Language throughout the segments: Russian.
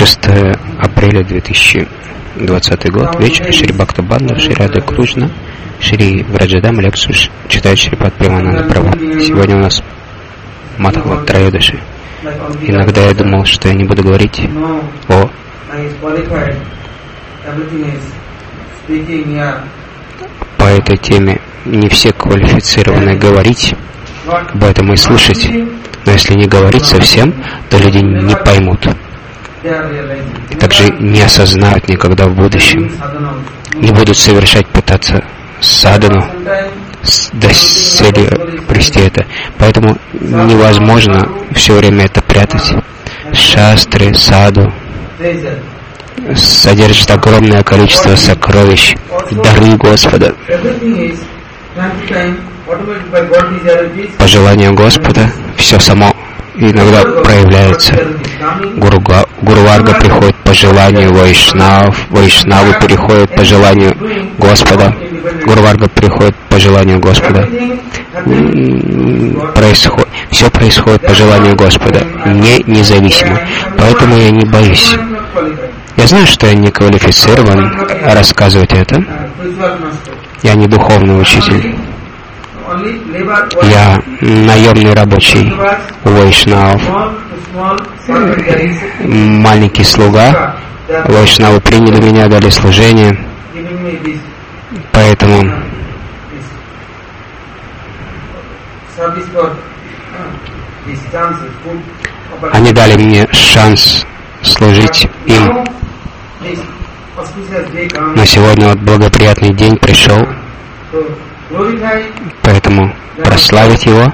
6 апреля 2020 год, вечер, Шри Бхактабандав, Шри Рада Кришна, Шри Враджадам, лекцию читает Шрипад Премананда Прабху. Сегодня у нас Мадхава Троёдаши. Иногда я думал, что я не буду говорить по этой теме. Не все квалифицированы говорить об этом и слушать. Но если не говорить совсем, то люди не поймут. И также не осознают никогда в будущем. Не будут совершать, пытаться садану до цели привести это. Поэтому невозможно все время это прятать. Шастры, саду содержит огромное количество сокровищ, дары Господа. По желанию Господа все само иногда проявляется. Гуру Варга приходит по желанию Вайшнав, Вайшнавы переходят по желанию Господа, Гуру Варга приходит по желанию Господа. Все происходит по желанию Господа, независимо. Поэтому я не боюсь. Я знаю, что я не квалифицирован рассказывать это. Я не духовный учитель. Я наемный рабочий у Вайшнавов, маленький слуга. Вайшнавы приняли меня, дали служение. Поэтому они дали мне шанс служить им. Но сегодня вот благоприятный день пришел. Поэтому прославить Его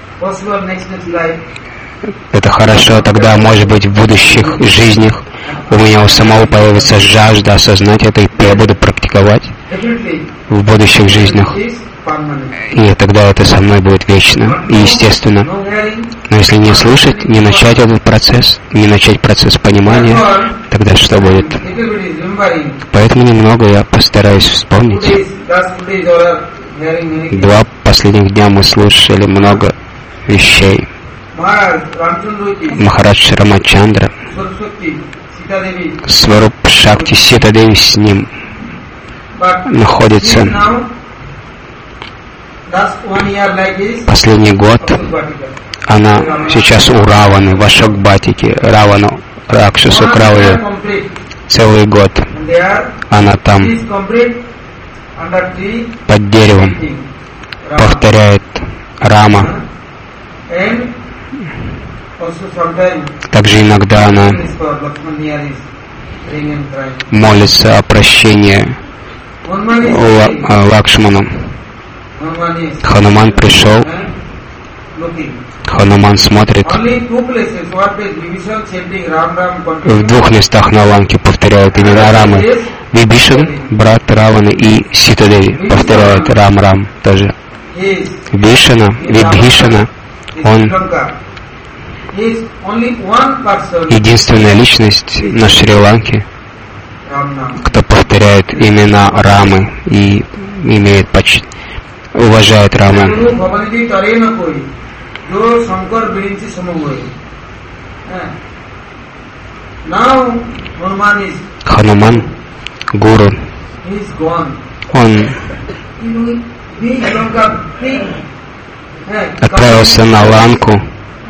это хорошо. Тогда, может быть, в будущих жизнях у меня у самого появится жажда осознать это, и я буду практиковать в будущих жизнях. И тогда это со мной будет вечно и естественно. Но если не слушать, не начать этот процесс, не начать процесс понимания, тогда что будет? Поэтому немного я постараюсь вспомнить. 2 последних дня мы слушали много вещей. Махарадж Рамачандра, Сваруб Шакти, Сита Деви с ним находится. Последний год она сейчас у Раваны, в Ашокбатике, Равану, Ракшасу Краули. Целый год она там под деревом повторяет Рама. Также иногда она молится о прощении Лакшману. Хануман пришел. Хануман смотрит. В 2 местах на ланке повторяют имена Рамы. Вибишан, брат Раваны, и Ситадеви повторяют Рам тоже. Вибхишана, он единственная личность на Шри-Ланке, кто повторяет имена Рамы и имеет уважает Раму. Хануман, гуру, он отправился на Ланку.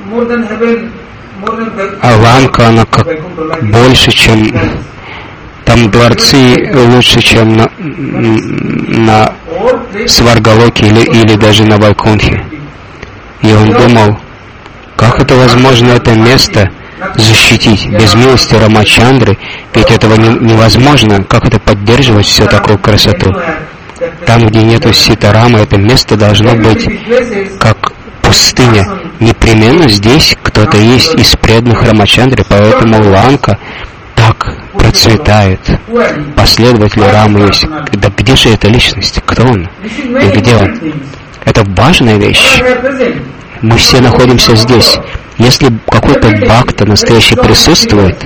А Ланка, она как больше, чем там дворцы лучше, чем на Сваргалоке или даже на Вайкунтхе. И он думал, как это возможно это место защитить без милости Рамачандры, ведь этого невозможно, как это поддерживать всю такую красоту. Там, где нету Ситарамы, это место должно быть как пустыня. Непременно здесь кто-то есть из преданных Рамачандры, поэтому Ланка так процветает. Последователи Рамы есть. Да где же эта личность? Кто он? И где он? Это важная вещь. Мы все находимся здесь. Если какой-то бхакта настоящий присутствует,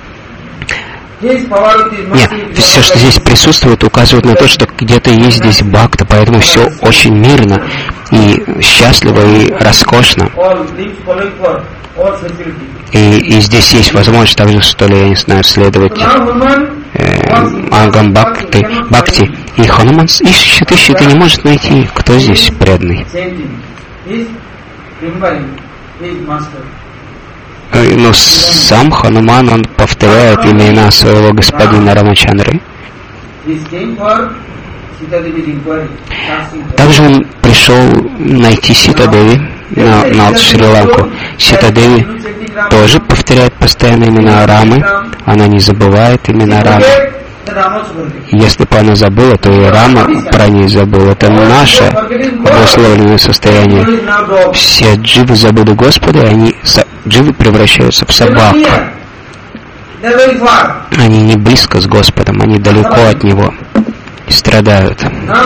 нет, все, что здесь присутствует, указывает на то, что где-то есть здесь бхакта, поэтому все очень мирно и счастливо и роскошно. И здесь есть возможность также, что ли, я не знаю, следовать Агам Бхакти. И Хануман ищет и не может найти, кто здесь преданный. Но сам Хануман, он повторяет имена своего господина Рамачандры. Также он пришел найти Сита-Деви на Шри-Ланку. Сита-Деви тоже повторяет постоянно имена Рамы. Она не забывает имена Рамы. Если бы она забыла, то и Рама про ней забыла. Это наше обусловленное состояние. Все дживы забыли Господа, и дживы превращаются в собак. Они не близко с Господом, они далеко от Него и страдают.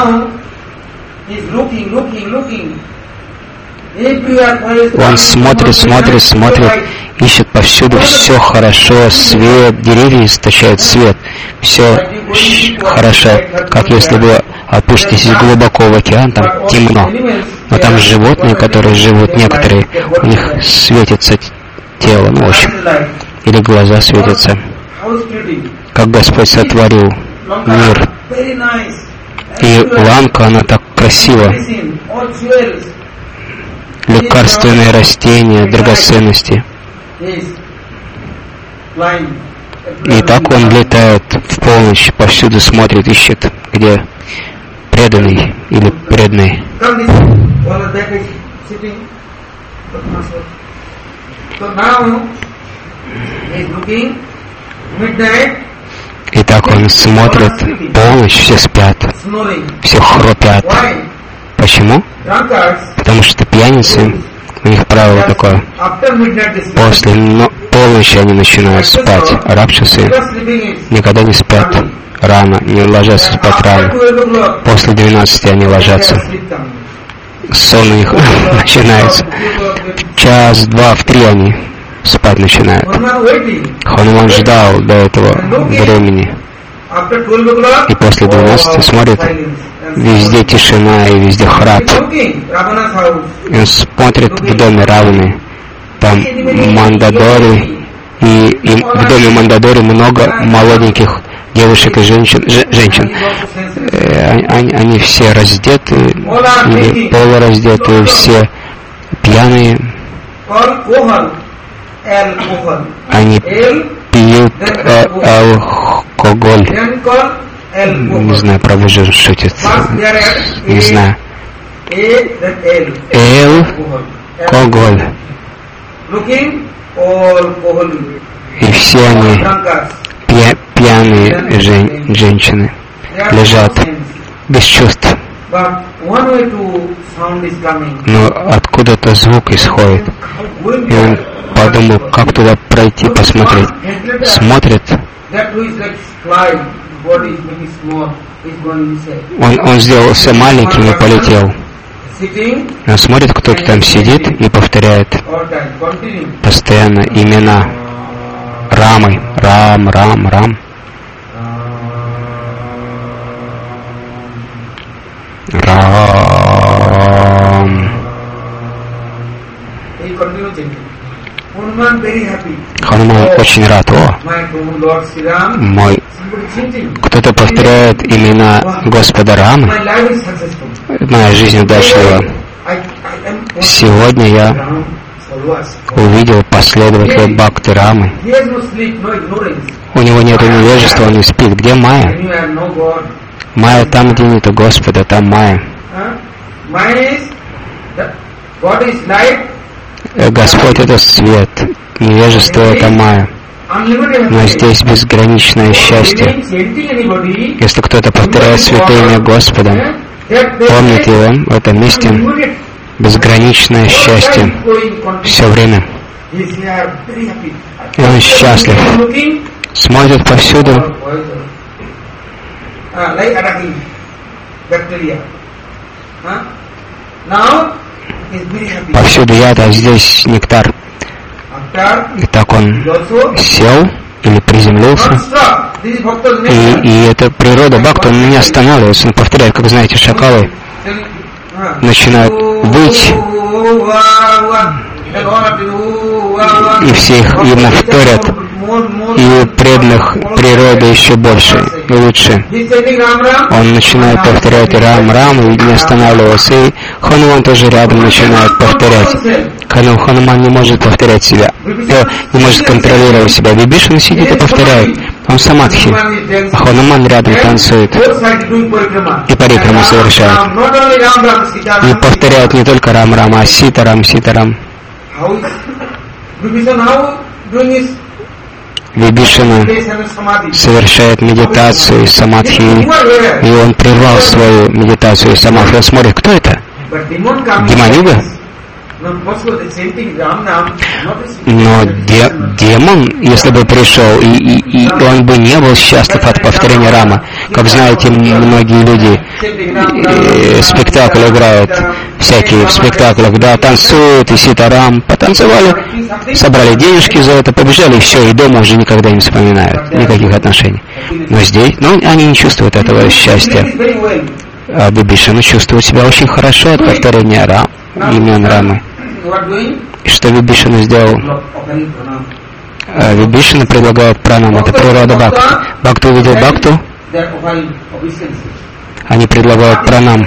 Он смотрит, ищет повсюду, все хорошо, свет, деревья источают свет, все хорошо, как если бы опуститесь глубоко в океан, там темно, но там животные, которые живут, некоторые, у них светится тело, ну, в общем, или глаза светятся, как Господь сотворил мир. И Ланка, она так красива. Лекарственные растения, драгоценности. И так он летает в полночь, повсюду смотрит, ищет, где преданный или преданный. И так он смотрит, полночь, все спят, все храпят. Почему? Потому что пьяницы, у них правило такое, после полночи они начинают спать. Ракшасы никогда не спят рано, не ложатся спать рано. После 12 они ложатся. Сон у них начинается. В час, два, в 3 они спать начинают. Хануман ждал до этого времени. И после 12 смотрит, везде тишина и везде храп. И он смотрит в доме Раваны. Там Мандадори. И в доме Мандадори много молоденьких девушек и женщин. Они все раздеты, или полураздеты, все пьяные. Они пьют алкоголь. Не знаю, Прабху шутит. Не знаю. Алкоголь. И все они пьяные женщины лежат без чувств. Но откуда-то звук исходит. И он подумал, как туда пройти, посмотреть. Смотрит. Он сделался маленьким и полетел. Он смотрит, кто-то там сидит и повторяет постоянно имена Рамы. Рам, Рам, Рам. Рам. Хануман очень рад. О, мой. Кто-то повторяет имена Господа Рамы. Моя жизнь удачлива. Сегодня я увидел последователя Бхакти Рамы. У него нет невежества, он не спит. Где Майя? Майя там, где нет Господа, там Майя. Господь — это свет, невежество — это Майя. Но здесь безграничное счастье. Если кто-то повторяет святое имя Господа, помнит его в этом месте, безграничное счастье все время. И он счастлив. Смотрит повсюду. Повсюду яд, а здесь нектар. И так он сел или приземлился. И это природа Бхакти, он не останавливается. Он повторяет, как знаете, шакалы начинают выть. и все ему вторят, и преданных природы еще больше и лучше. Он начинает повторять Рам, и не останавливается. И Хануман тоже рядом начинает повторять. Хануман не может повторять себя, не может контролировать себя. Вибишана сидит и повторяет. Он самадхи, а Хануман рядом танцует и парикраму совершает. И повторяет не только Рам, а Ситарам. Вибишана совершает медитацию и самадхи, и он прервал свою медитацию и самадхи. Он смотрит, кто это? Демонига? Но демон, если бы пришел, и он бы не был счастлив от повторения Рама. Как знаете, многие люди спектакль играют, всякие в спектаклях, да, танцуют, и Ситарам, потанцевали, собрали денежки за это, побежали, и все, и дома уже никогда не вспоминают, никаких отношений. Но здесь, они не чувствуют этого счастья. А Вибишана чувствует себя очень хорошо от повторения имен Рамы. И что Вибишана сделал? Вибишана предлагает пранам. Это природа Бхакти. Бхакта увидел Бхакту. Они предлагают пранам.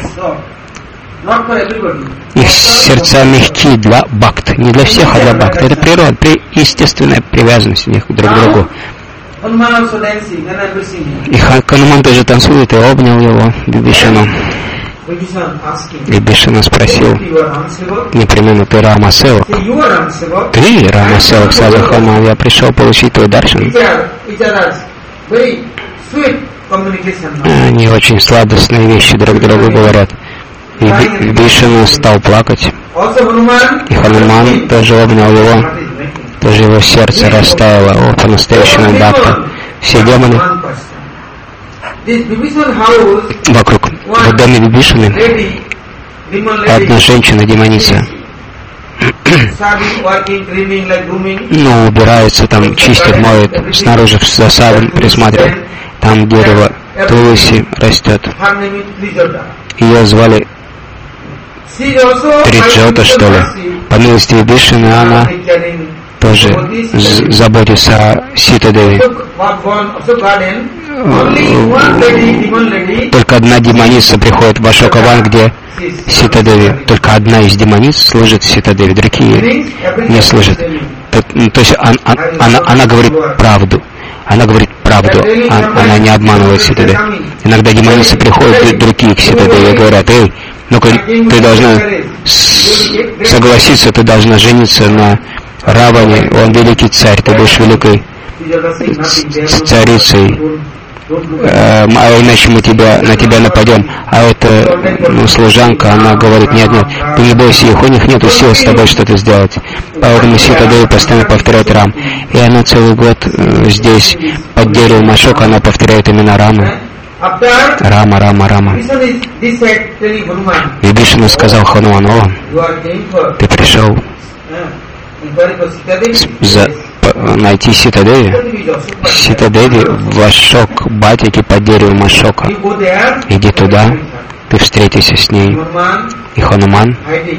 Их сердца мягкие для Бхакт. Не для всех, а для Бхакт. Это природа, естественная привязанность у них друг к другу. И Хануман тоже танцует и обнял его, Вибишану. Вибишана спросил, непременно ты Рама Севак? Ты Рама Севак, сказал Хануман, я пришел получить твой даршан. Они очень сладостные вещи друг другу говорят. И Вибишана стал плакать. И Хануман тоже обнял его. Тоже его сердце растаяло. По-настоящему Бхакта. Все демоны вокруг в доме Вибишаны одна женщина-демоница. Убирается там, чистит, моет, снаружи за садом присматривает. Там дерево Туласи растет. Ее звали Триджота, что ли. По милости Вибишаны она тоже заботится о Сита-Деви. Только одна демоница приходит в Ашока-ван, где Сита-Деви. Только одна из демониц служит Сита-Деви, другие не служат. То есть она говорит правду. Она говорит правду, она не обманывает Сита-Деви. Иногда демоницы приходят другие к Сита-Деви и говорят, ну-ка, ты должна согласиться, ты должна жениться на Раване, он великий царь, ты будешь великой царицей, а иначе мы на тебя нападем. А эта служанка, она говорит, нет, ты не бойся их, у них нет сил с тобой что-то сделать. Поэтому Сита-Деви постоянно повторяет Рам. И она целый год здесь, под деревом Ашока, она повторяет имена Рамы. Рама. Вибишана сказал Хануману, ты пришел найти Сита-Деви. Сита-Деви в Ашок Батике под деревом Ашока. Иди туда, ты встретишься с ней. И Хануман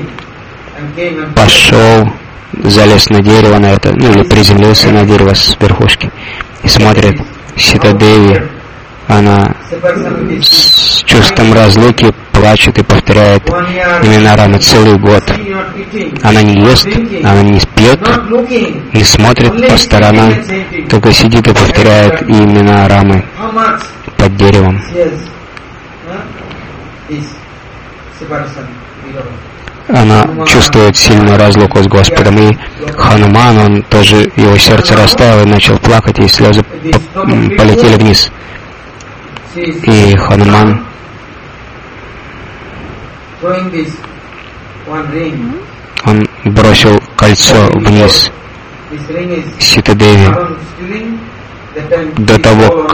пошел, залез на дерево на это, или приземлился на дерево с верхушки. И смотрит, Сита-Деви, она с чувством разлуки плачет и повторяет имена Рамы целый год. Она не ест, она не пьет, не смотрит по сторонам, только сидит и повторяет имена Рамы под деревом. Она чувствует сильную разлуку с Господом. И Хануман, он тоже, его сердце растаяло и начал плакать, и слезы полетели вниз. И Хануман он бросил кольцо вниз Сита-Деви до того,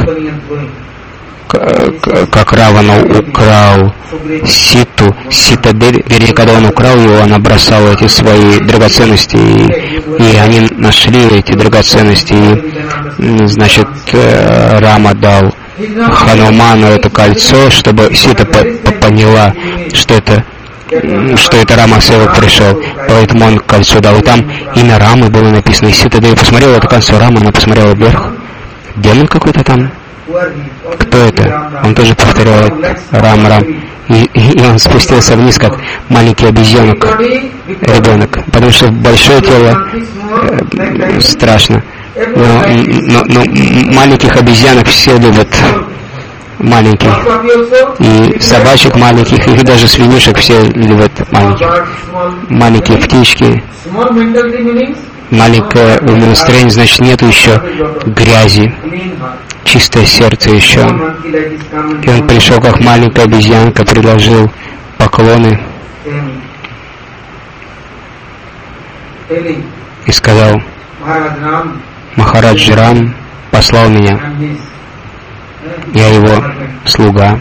как Равана украл Ситу. Сита-Деви, вернее, когда он украл его, она бросала эти свои драгоценности, и они нашли эти драгоценности, и, значит, Рама дал Хануману это кольцо, чтобы Сита поняла, что это что это Рама Севак пришел, поэтому он кольцо дал. И там имя Рамы было написано. И Сита Деви посмотрела это кольцо Рамы, она посмотрела вверх. Демон какой-то там. Кто это? Он тоже повторял Рам, Рам. И он спустился вниз, как маленький обезьянок, ребенок. Потому что большое тело страшно. Но маленьких обезьянок все любят. Маленьких. И собачек маленьких, и даже свинюшек все любят маленьких. Маленькие птички. Маленькое умонастроение, значит, нету еще грязи. Чистое сердце еще. И он пришел как маленькая обезьянка, предложил поклоны и сказал: Махарадж Рам послал меня, я его слуга.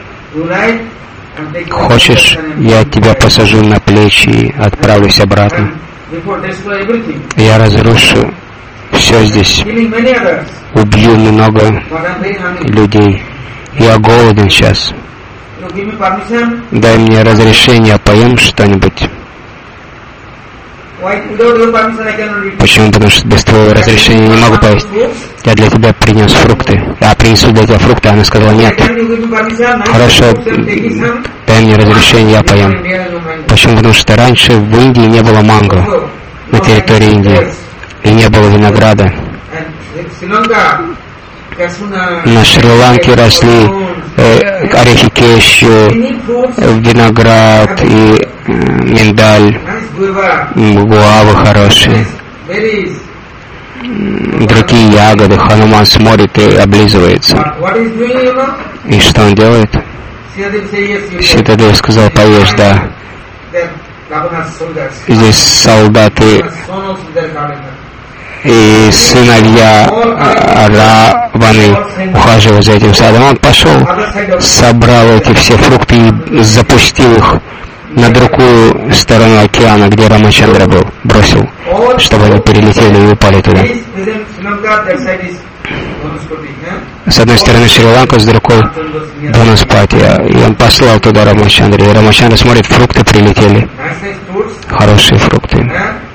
Хочешь, я тебя посажу на плечи и отправлюсь обратно. Я разрушу все здесь, убью много людей. Я голоден сейчас. Дай мне разрешение, поем что-нибудь. Почему? Потому что без твоего разрешения не могу поесть. Я для тебя принес фрукты. Я принесу для тебя фрукты. Она сказала: нет. Хорошо, дай мне разрешение, я поем. Почему? Потому что раньше в Индии не было манго на территории Индии. И не было винограда. На Шри-Ланке росли орехи кешью, виноград и миндаль, гуавы хорошие, другие ягоды. Хануман смотрит и облизывается. И что он делает? Ситадев сказал: поешь, да. Здесь солдаты и сыновья Раваны ухаживают за этим садом. Он пошел, собрал эти все фрукты и запустил их на другую сторону океана, где Рамачандра был, бросил, чтобы они перелетели и упали туда. С одной стороны Шри-Ланка, с другой Банаспати. И он послал туда Рамачандра. И Рамачандра смотрит, фрукты прилетели. Хорошие фрукты.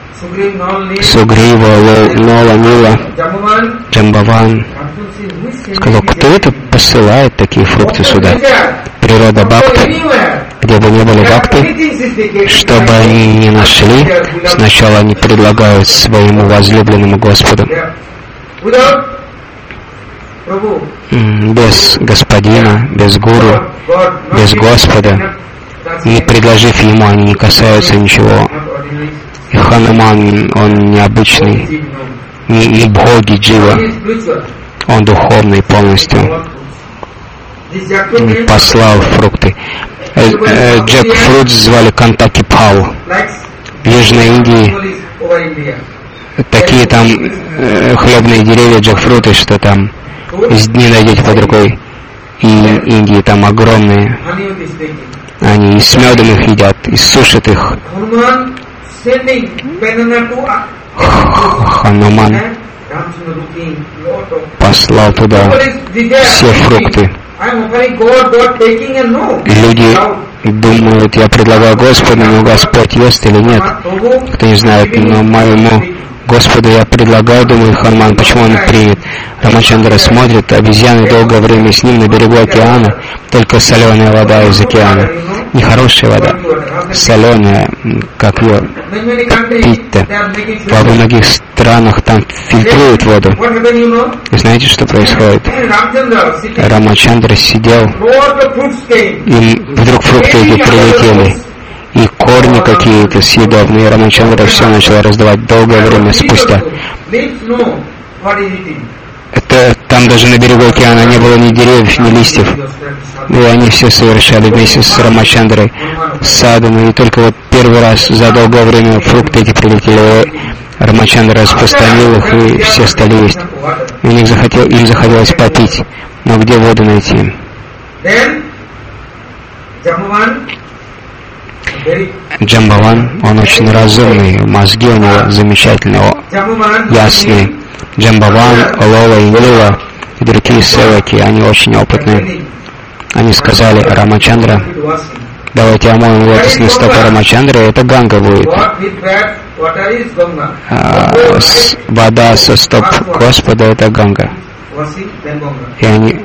Сугрива, Нола, Нила, Джамбаван. Сказал: кто это посылает такие фрукты сюда? Природа бхакти. Где бы ни были бхакти, что бы они ни нашли, сначала они предлагают своему возлюбленному Господу. Без господина, без гуру, без Господа, не предложив ему, они не касаются ничего. И Хануман, он необычный, не боги Джива, он духовный полностью. Послал фрукты. Джекфрут звали Кантаки Пау. В Южной Индии такие там хлебные деревья, джекфруты, что там не найдете под рукой. И Индии там огромные. Они и с медом их едят, и сушат их. Хануман послал туда все фрукты. Люди думают: я предлагаю Господу, но Господь ест или нет. Кто не знает, но моему Господу я предлагаю, думает Хануман, почему он примет. Рамачандра смотрит, обезьяны долгое время с ним на берегу океана, только соленая вода из океана. Нехорошая вода, соленая, как ее пить-то. Во многих странах там фильтруют воду. И знаете, что происходит? Рамачандра сидел, и вдруг фрукты эти прилетели. И корни какие-то съедобные. Рамачандра все начал раздавать долгое время спустя. Это там даже на берегу океана не было ни деревьев, ни листьев. И они все совершали вместе с Рамачандрой садом. И только вот первый раз за долгое время фрукты эти прилетели. Рамачандра распространил их, и все стали есть. Им захотелось попить. Но где воду найти? Джамбаван, он очень разумный, мозги у него замечательные, ясные. Джамбаван, Лола и Нила и другие севаки, они очень опытные. Они сказали: Рамачандра, Давайте омоем лотосные стопы Рамачандры, это Ганга будет. Вода со стоп Господа, это Ганга. И они...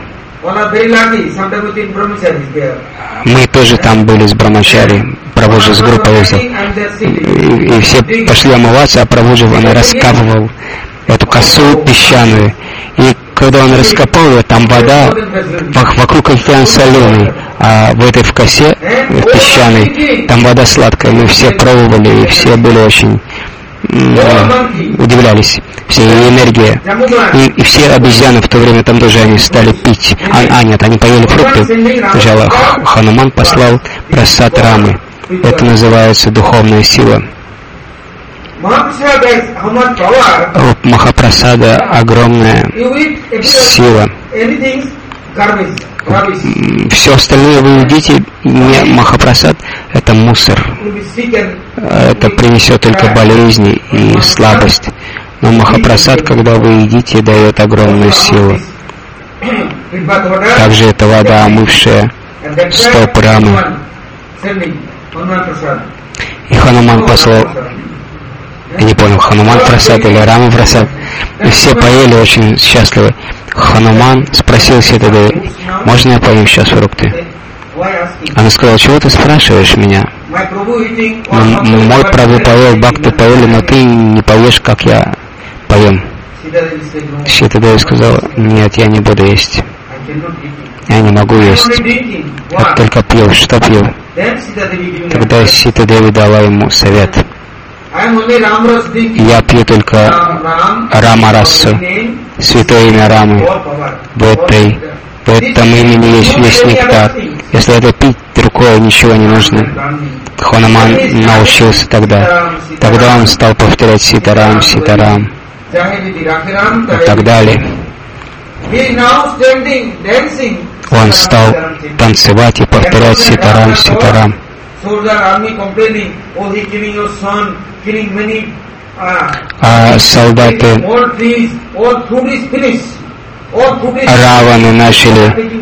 Мы тоже там были с Брамачари, Прабхуджи с группой ездил. И все пошли омываться, а Прабхуджи, он раскапывал эту косу песчаную. И когда он раскопал ее, там вода, вокруг океан соленый, а в этой в косе песчаной, там вода сладкая. Мы все пробовали, и все были очень удивлялись, все энергия. И все обезьяны в то время там тоже они стали пить. Нет, они поели фрукты. Сначала Хануман послал прасад Рамы. Это называется духовная сила. Махапрасада огромная сила. Все остальное вы едите, не Махапрасад, это мусор. Это принесет только болезни и слабость. Но Махапрасад, когда вы едите, дает огромную силу. Также это вода, омывшая стопы Рамы. И Хануман послал, я не понял, Хануман Прасад или Рама Прасад. И все поели очень счастливы. Хануман спросил Ситадеви: можно я поем сейчас фрукты? Она сказала: чего ты спрашиваешь меня? Мой Прабху поел, Бхакты поели, но ты не поешь, как я поем. Ситадеви сказала: нет, я не буду есть. Я не могу есть. Я только пью. Что пью? Тогда Ситадеви дала ему совет. Я пью только Рамарасу, святое имя Рамы. В этом имени есть весь нектар. Если это пить, другое ничего не нужно. Хануман научился тогда. Тогда он стал повторять Ситарам, Ситарам и так далее. Он стал танцевать и повторять Ситарам, Ситарам. А солдаты Раваны начали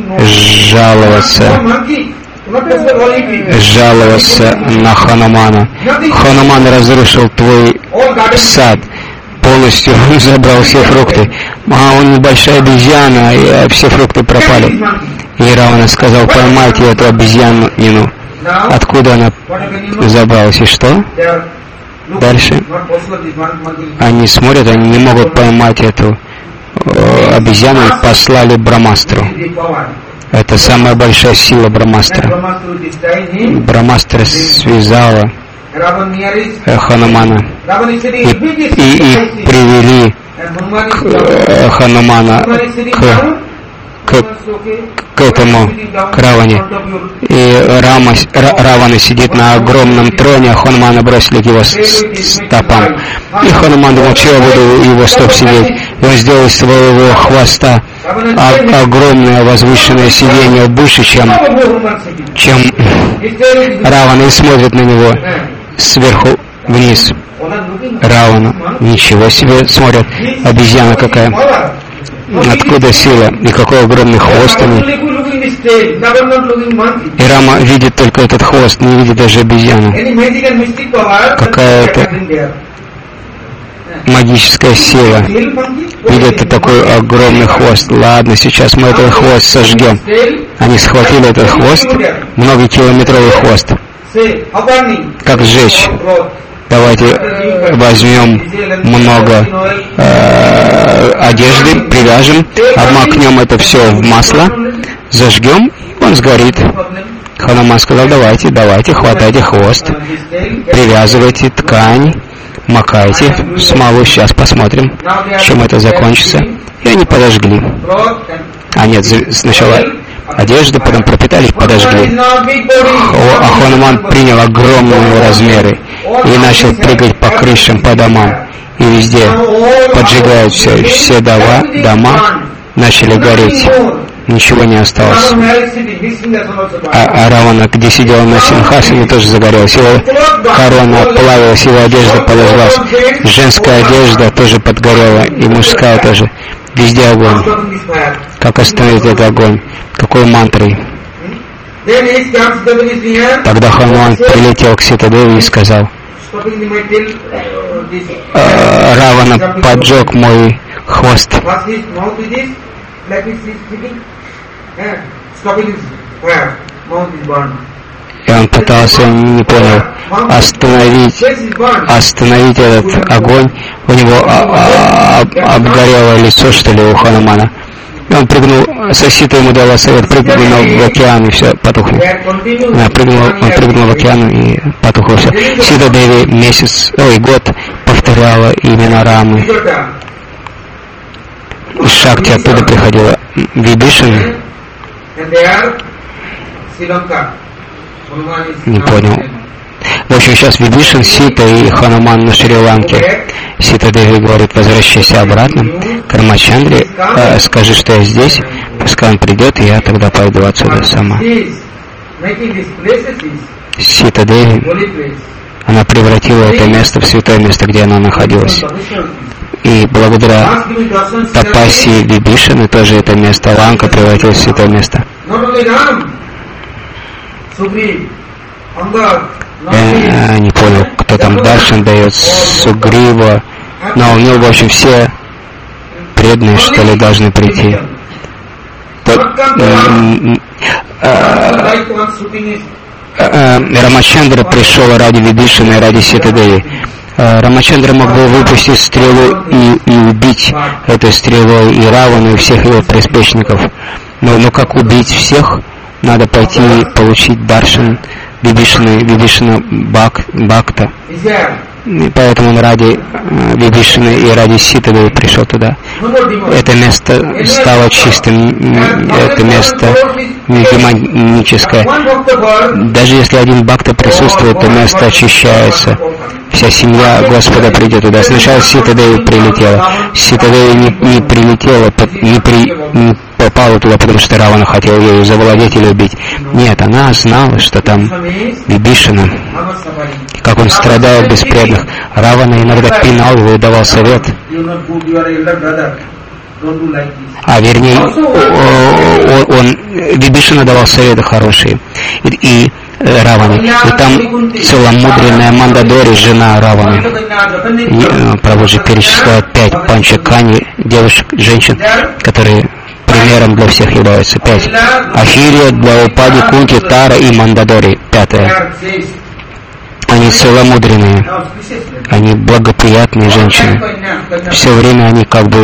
жаловаться на Ханумана. Хануман разрушил твой сад, полностью забрал все фрукты. Он небольшая обезьяна, и все фрукты пропали. И Равана сказал: поймайте эту обезьянину. Откуда она забралась и что? Дальше они смотрят, они не могут поймать эту обезьяну, и послали Брамастру. Это самая большая сила Брамастра. Брамастра связала Ханумана и привели Ханумана к этому, к Раване. И Равана сидит на огромном троне, а Ханумана бросили к его стопам. И Хануман думал: чего я буду его стоп сидеть? И он сделал из своего хвоста огромное возвышенное сиденье, больше, чем Равана, и смотрит на него сверху вниз. Равана: ничего себе, смотрят, обезьяна какая. Откуда сила? И какой огромный хвост они. И Рама видит только этот хвост, не видит даже обезьяну. Какая-то магическая сила. Видит такой огромный хвост. Ладно, сейчас мы этот хвост сожгем. Они схватили этот хвост, многокилометровый хвост. Как сжечь? Давайте возьмем много одежды, привяжем, обмакнем это все в масло, зажгем, он сгорит. Хануман сказал: давайте, хватайте хвост, привязывайте ткань, макайте в смолу, сейчас посмотрим, чем это закончится. И они подожгли. Нет, сначала одежду, потом пропитали, подожгли. А Хануман принял огромные размеры и начал прыгать по крышам, по домам. И везде поджигают все дома начали гореть. Ничего не осталось. А Равана, где сидел на симхасане, тоже загорелась. Его корона плавилась, его одежда подожглась. Женская одежда тоже подгорела, и мужская тоже. Везде огонь. Как остановить этот огонь? Какой мантрой? Тогда Хануман прилетел к Ситадеви и сказал: Равана поджег мой хвост. И он пытался, не понял, остановить этот огонь. У него обгорело лицо, что ли, у Ханумана. И он прыгнул, Сита ему дала совет, прыгнул в океан, и все, потухло. Он прыгнул в океан, и потухло все. Сита Деви год повторяла имена Рамы. Из Шакти оттуда приходила Вибишина. Не понял. В общем, сейчас Вибишин, Сита и Хануман на Шри-Ланке. Сита Деви говорит: возвращайся обратно к Рамачандре, скажи, что я здесь, пускай он придет, и я тогда пойду отсюда сама. Сита Деви, она превратила это место в святое место, где она находилась. И благодаря тапассии Вибишины тоже это место Ланка превратилось в святое место. Я не понял, кто там Даршан дает, Сугрива, но у него, в общем, все преданные, что ли, должны прийти. Рамачандра пришел ради Вибишины и ради Ситадеви. Рамачандра мог бы выпустить стрелу и убить этой стрелой и Равану, и всех его приспешников. Но как убить всех? Надо пойти получить Даршан Вибишина Бхакта. И поэтому он ради Вибишины и ради Ситадеви пришел туда. Это место стало чистым, это место не демоническое. Даже если один Бхакта присутствует, то место очищается. Вся семья Господа придет туда. Сначала Ситадеви прилетела. Ситадеви не прилетела, не попала туда, потому что Равана хотел ее завладеть или убить. Нет, она знала, что там Вибишина, как он страдал без преданных. Равана иногда пинал его и давал совет. Вернее, Вибишина давал советы хорошие. И Раваны. И там целомудренная Мандадори, жена Раваны. Прабхуджи перечисляет 5 панчакани, девушек, женщин, которые примером для всех являются. 5. Ахирия, Драупади, Кунти, Тара и Мандадори. 5. Они целомудренные, они благоприятные женщины. Все время они как бы,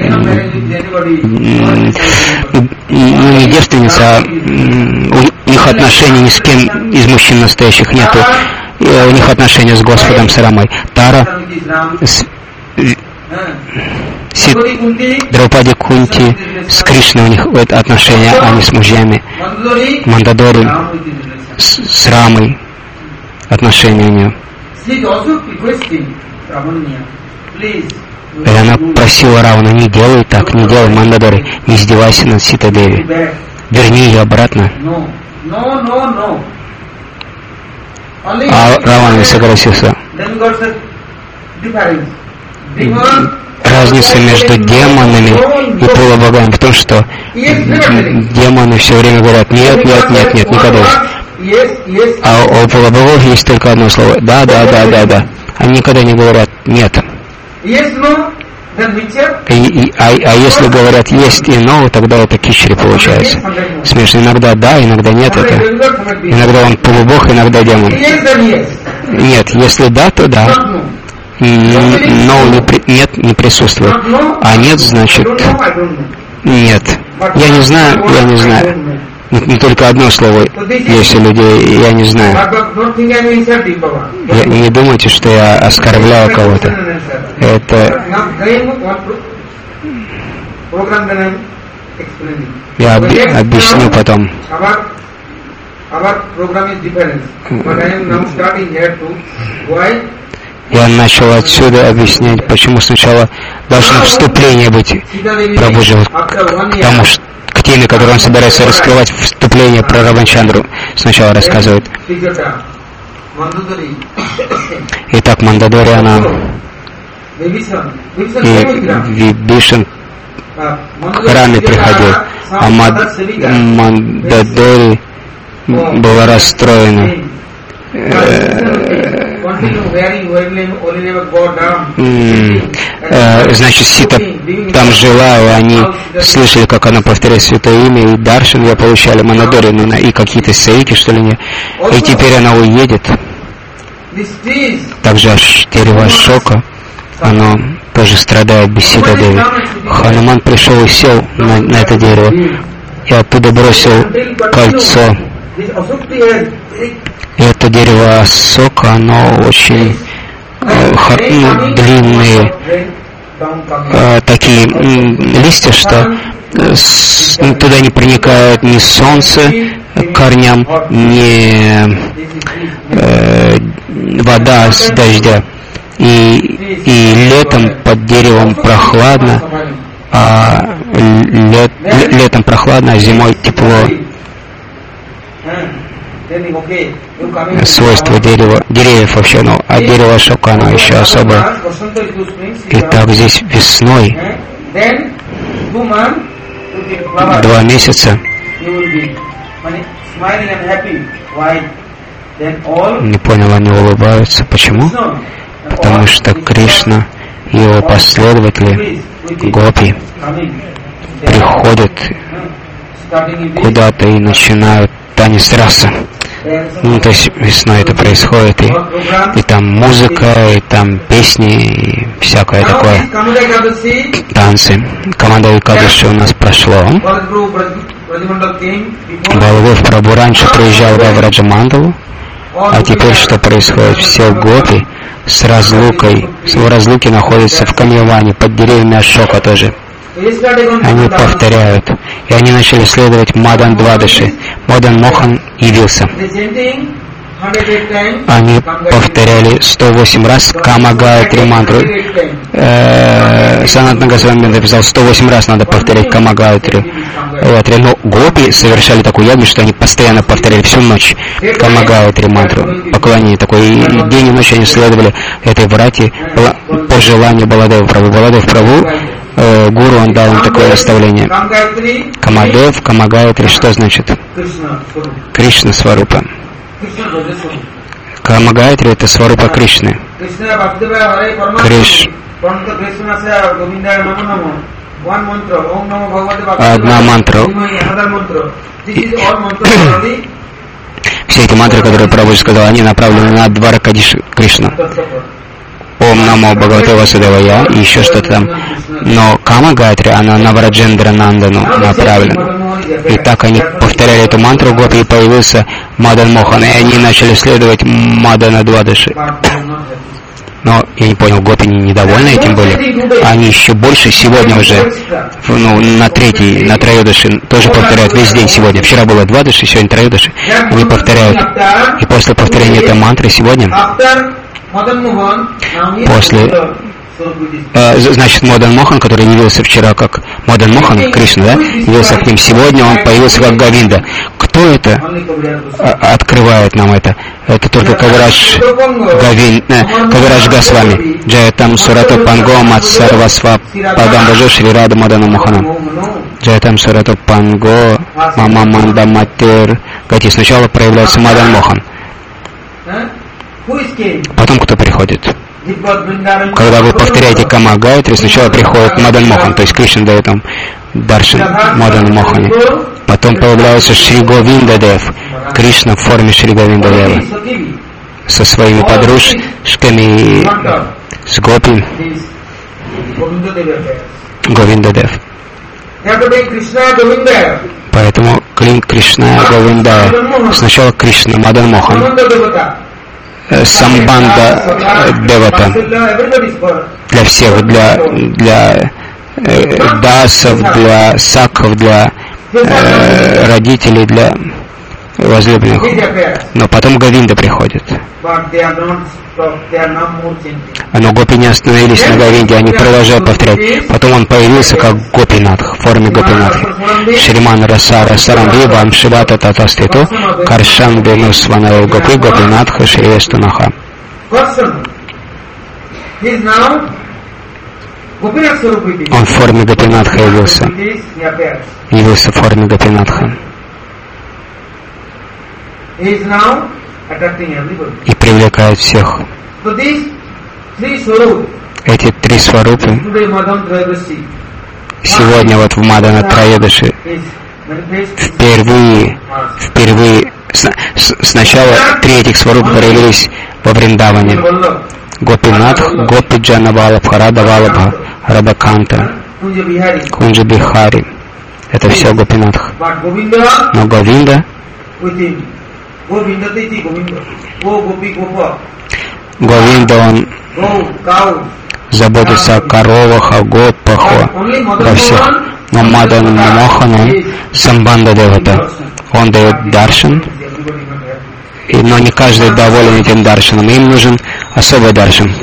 не девственницы, а у них отношений ни с кем из мужчин настоящих нету. У них отношения с Господом, с Рамой. Тара, Драупади, Кунти, с Кришной у них отношения, а не с мужьями. Мандадори с Рамой отношения у нее. И она просила Равану: не делай так, не делай, Мандадори, не издевайся над Ситадеви. Верни ее обратно. А Равана не согласился. Разница между демонами и полубогами в том, что демоны все время говорят: нет, нет, нет, нет, никогда. А у полубогов есть только одно слово: да, да, да, да, да. Они никогда не говорят нет. А если говорят есть и no, тогда это кичри получается. Смешно. Иногда да, иногда нет. Это иногда он полубог, иногда демон. Нет, если да, то да. Но нет не присутствует. А нет, значит нет. Я не знаю. Не только одно слово есть у людей, я не знаю. Не думайте, что я оскорбляю кого-то. Это... Я объясню потом. Я начал отсюда объяснять, почему сначала должно вступление быть Прабхуджи к тому, что к теме, которую он собирается раскрывать, вступление про Рамачандру сначала рассказывает. Итак, Мандадори, она и Вибишин к Раме приходил, а Мандадори была расстроена. Значит, Сита там жила, и они слышали, как она повторяет святое имя, и даршан я получали, Манадорину, и какие-то сейки, что ли, не. И теперь она уедет. Также дерево Ашока, оно тоже страдает без Сита Деви. Хануман пришел и сел на это дерево, и оттуда бросил кольцо. И это дерево Асока, оно очень длинные такие листья, что туда не проникает ни солнце к корням, ни вода с дождя. И летом под деревом прохладно, а летом прохладно, а зимой тепло. Свойства деревьев вообще, а дерево Ашока, оно еще особое. Итак, здесь весной 2 месяца. Не понял, они улыбаются. Почему? Потому что Кришна и его последователи, гопи, приходят куда-то и начинают танец раса. То есть весной это происходит, и там музыка, и там песни, и всякое такое. Танцы. Команда Экадаши у нас прошло. Балгов Прабhu раньше приезжал в Враджамандалу, а теперь что происходит? Все гопи в разлуке находятся в Камьяване, под деревьями Ашока тоже. Они повторяют. И они начали следовать Мадан Двадаши. Мадан Мохан явился. Они повторяли 108 раз Кама Гаятри мантру. Санатана Госвами написал, 108 раз надо повторять Кама Гаятри. Но гопи совершали такую ягу, что они постоянно повторяли всю ночь Кама Гаятри мантру. Поклонение такое. И день и ночь они следовали этой врате по желанию Баладева Прабху. Баладев Прабху, гуру, он дал им такое наставление. Камадев, Кама Гаятри, что значит? Кришна Сварупа. Кама Гаятри — это Сварупа Кришны. Одна мантра. Все эти мантры, которые Прабху сказал, они направлены на Дваракадиш Кришна. Ом Намо Бхагавате Васудевая и еще что-то там. Но Кама Гаятри, она на Враджендра Нандану направлена. И так они повторяли эту мантру, гопи, и появился Мадан Мохан, и они начали следовать Мадана Двадаши. Но я не понял, гопи недовольны этим были. Они еще больше сегодня уже, на Троёдаши тоже повторяют весь день сегодня. Вчера было Двадаши, сегодня Троёдаши. Они повторяют. И после повторения этой мантры сегодня, значит, Мадан Мохан, который явился вчера как Мадан Мохан, Кришна, да, явился к ним сегодня, он появился как Говинда. Кто это открывает нам это? Это только Кавирадж Госвами. Джаятам Сурато Панго Мацарвасва Падамбажо Шри Рада Мадана Мохана. Джаятам Сурато Панго Мама Манда Матер. Сначала проявляется Мадан Мохан. Потом кто приходит? Когда вы повторяете Кама Гаятри, сначала приходит Мадан Мохан, то есть Кришна дает вам даршан Мадан Мохане. Потом появляется Шри Говинда Дев, Кришна в форме Шри Говинда Дева, со своими подружками, с гопи Говинда Дев. Поэтому Кришна Говинда. Сначала Кришна Мадан Мохан. Самбанда Девата для всех, для дасов, для сакхов, для родителей, для возлюбленных. Но потом Говинда приходит. Но гопи не остановились на Говинде, они продолжают повторять. Потом он появился как Гопинатх, в форме Гопинатхи. Шриман Расара Сарамбивам Шивата Татаститу Каршан Бенусванал Гопи Гопинатха Шриестанаха. Он в форме Гопинатха явился в форме Гопинатха. и привлекает всех. Эти три сварупы сегодня вот в Мадана Троедаши впервые сначала три этих сварупы проявились во Вриндаване. Гопинатх, Гопи Джана Валабха, Рада Валабха, Радаканта, Кунджа Бихари. Это все Гопинатх. Но Говинда, он заботится о коровах, о гопах, во всех. Но Мадан Мохан, Самбанда Девата, он дает даршан, но не каждый доволен этим даршаном. Им нужен особый даршан.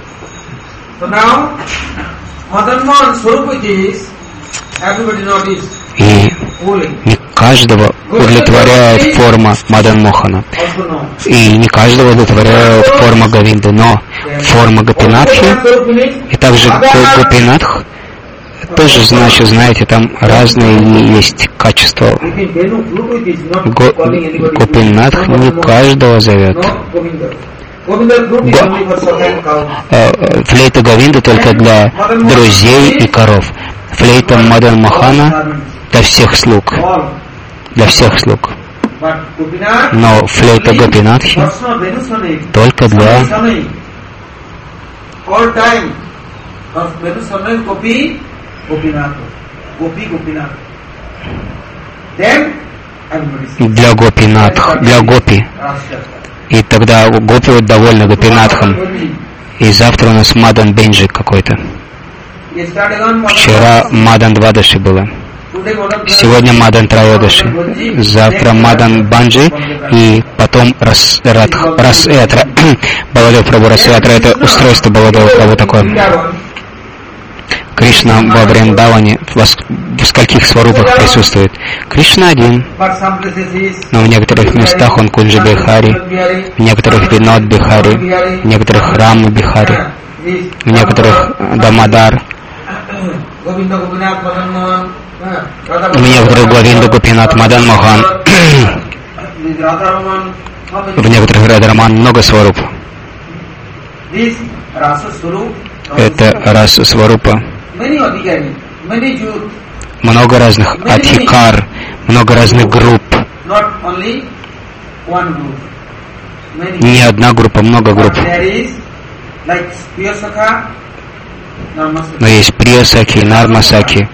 И не каждого удовлетворяет форма Мадан Мохана. И не каждого удовлетворяет форма Говинды. Но форма Гопинатхи и также Гопинатх тоже, значит, знаете, там разные есть качества. Гопинатх не каждого зовет. Флейта Говинда только для друзей и коров. Флейта Мадан Мохана для всех слуг. Для всех слуг. Но флейта Гопинатхи только для Гопинатх, для Гопи. И тогда Гопи вот довольны Гопинатхом. И завтра у нас Мадан Бенджи какой-то. Вчера Мадан Двадаши было. Сегодня Мадан Троедаши. Завтра Мадан Банджи. И потом Расятра. Баладев Прабhu Расятра. Это устройство Баладева Прабhu такое. Кришна во Вриндаване в скольких сварупах присутствует? Кришна один, но в некоторых местах он Кунджа Бихари, в некоторых Винод Бихари, в некоторых Рама Бихари, в некоторых Дамадар, в некоторых Говинда Гопинат Мадан Мохан, в некоторых Радраман много сваруп. Это раса сварупа. Много разных адхикар, много разных групп. Не одна группа, много групп. Но есть Прия-саки, Нарма-саки.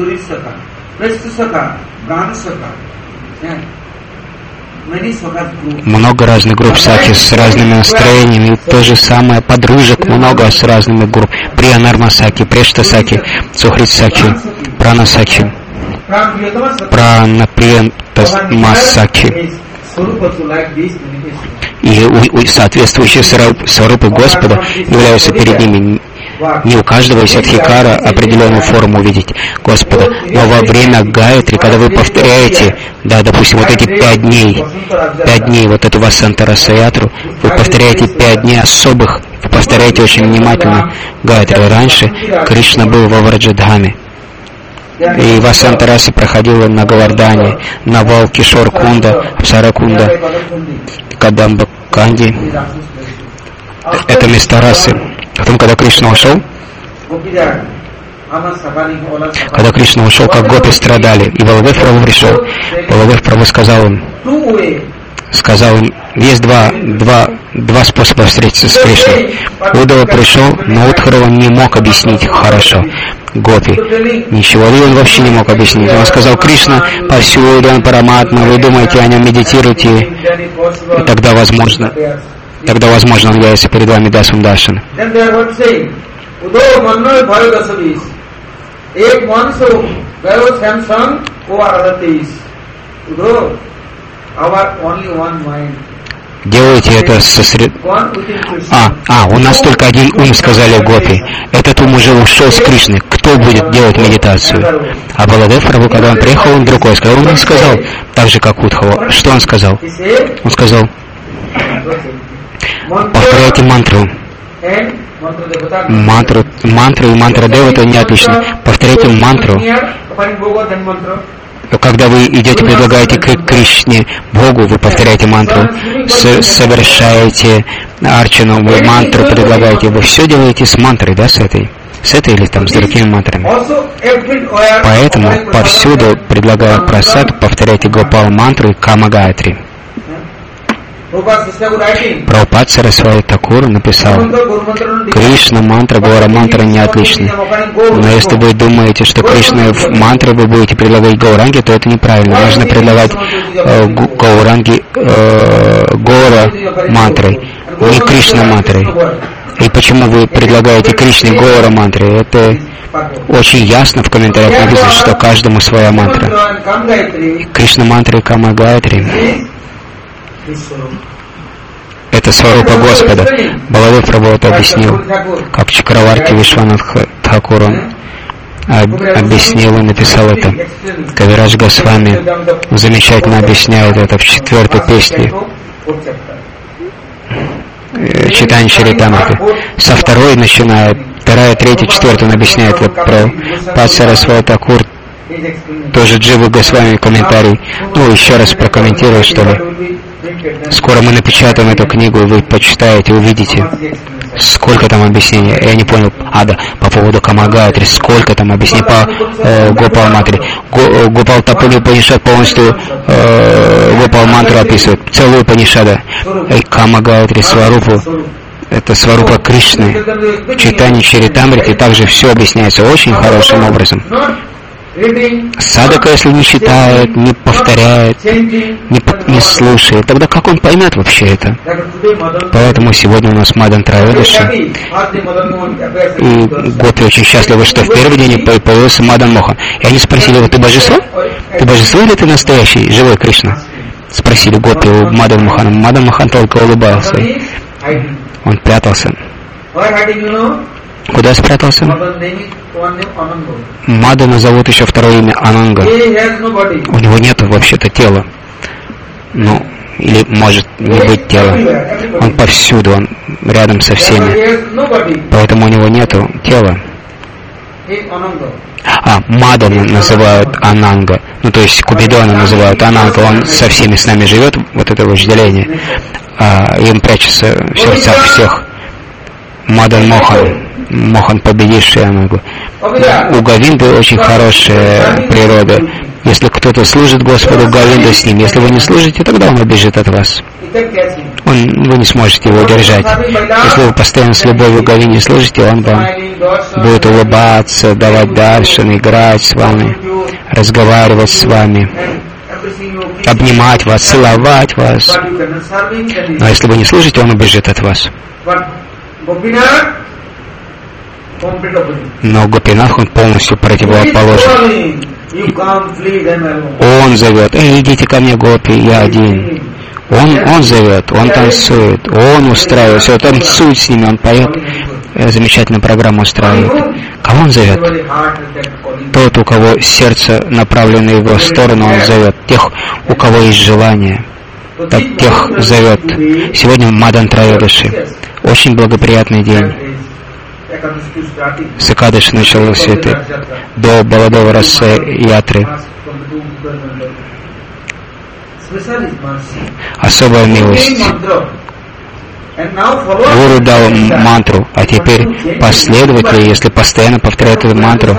Много разных групп саки с разными настроениями. И то же самое подружек много с разными группами. Прия Нарма Саки, Прешта Саки, Сухрит Саки, Прана Саки, Прана Приянта Саки. И соответствующие сварупы Господа являются перед ними. Не у каждого есть адхикара определенную форму увидеть Господа. Но во время Гайатри, когда вы повторяете, да, допустим, вот эти 5 дней, вот эту Васанта Расаятру, вы повторяете 5 дней особых, вы повторяете очень внимательно Гайатри. Раньше Кришна был во Враджадхаме. И Васанта Раса проходила на Говардане, на Валкишор Кунда, Апсара Кунда, Кадамба Канди. Это места расы. Потом, когда Кришна ушел, как гопи страдали, и Баладев Прабhu пришел, Баладев Прабhu сказал им, есть два способа встретиться с Кришной. Удава пришел, но Удхарова не мог объяснить хорошо. Гопи. Ничего ли он вообще не мог объяснить? Он сказал, Кришна повсюду, он параматма, вы думаете о нем, медитируете, и тогда возможно он явится перед вами Дасам Даршана. Делайте это у нас только один ум, сказали Гопи. Этот ум уже ушел с Кришны. Кто будет делать медитацию? А Баладев Прабhu, когда он приехал, он другой сказал. Он не сказал так же, как Удхава. Что он сказал? Он сказал, повторяйте мантру. Мантру и мантра Дева — это не отлично. Повторяйте мантру. когда вы идете, предлагаете к Кришне, Богу, вы повторяете мантру, совершаете арчану, вы мантру предлагаете, вы все делаете с мантрой, да, с этой или там с другими мантрами. Поэтому повсюду, предлагая прасад, повторяйте Гопал мантру и Кама Гаятри. Прабхупад Сарасвати Такур написал: Кришна мантра, Гора мантра не отличны. Но если вы думаете, что Кришна в мантре вы будете предлагать Гауранги, то это неправильно. Нужно предлагать Гауранги Гора мантрой, не Кришна мантрой. И почему вы предлагаете Кришне Гора мантрой? Это очень ясно в комментариях написано, что каждому своя мантра. Кришна мантра и Кама Гаятри — это сварупа Господа. Баладев Прабху это объяснил, как Чакраварти Вишванат Тхакур объяснил и написал это. Кавирадж Госвами замечательно объясняет это в 4-й песне Читания Чаритамрити. Со 2-й начинает, 2-я, 3-я, 4-я он объясняет это про Пад Сарасвати Такур. Тоже Джива Госвами комментарий. Ну, еще раз прокомментирую, что ли. Скоро мы напечатаем эту книгу, вы почитаете, увидите, сколько там объяснений. Я не понял, да, по поводу Кама Гаятри, сколько там объяснений по Гопал мантре. Гопал Тапани Панишад полностью Гопал мантру описывает, целую Панишада. И Кама Гаятри Сварупу, это Сварупа Кришны. В Читании Чаритамрити также все объясняется очень хорошим образом. Садака, если не читает, не повторяет, не слушает, тогда как он поймет вообще это? Поэтому сегодня у нас Мадан Трайодаши, и гопи очень счастливы, что в первый день появился Мадан Мохан. И они спросили его: ты божество? Ты божество или ты настоящий, живой Кришна? Спросили гопи у Мадан Мохана. Мадан Мохан только улыбался. Он прятался. Куда спрятался? Мадана зовут еще второе имя Ананга. У него нет вообще-то тела. Ну, или может не быть тела. Он повсюду, он рядом со всеми. Поэтому у него нету тела. Мадана называют Ананга. Ну, то есть Купидона называют Ананга. Он со всеми с нами живет, вот это вожделение. И он прячется в сердцах всех. Мадан Мохан. Мохан, победивший Анангу. У Говинды очень хорошая природа. Если кто-то служит Господу, Говинда с ним. Если вы не служите, тогда он убежит от вас. Вы не сможете его держать. Если вы постоянно с любовью Говинде служите, он вам будет улыбаться, давать даршан, играть с вами, разговаривать с вами, обнимать вас, целовать вас. Но если вы не служите, он убежит от вас. Но Гопинах, он полностью противоположен. Он зовет: идите ко мне, гопи, я один. Он зовет, он танцует, он устраивает, все, танцует с ними, он поет, замечательную программу устраивает. Кого он зовет? Тот, у кого сердце направлено в его сторону, он зовет. Тех, у кого есть желание, так тех зовет. Сегодня Мадан Трайодаши. Очень благоприятный день. С Экадаши началось это до Баладова Раса Ятры. Особая милость. Гуру дал мантру, а теперь последователи, если постоянно повторяют эту мантру,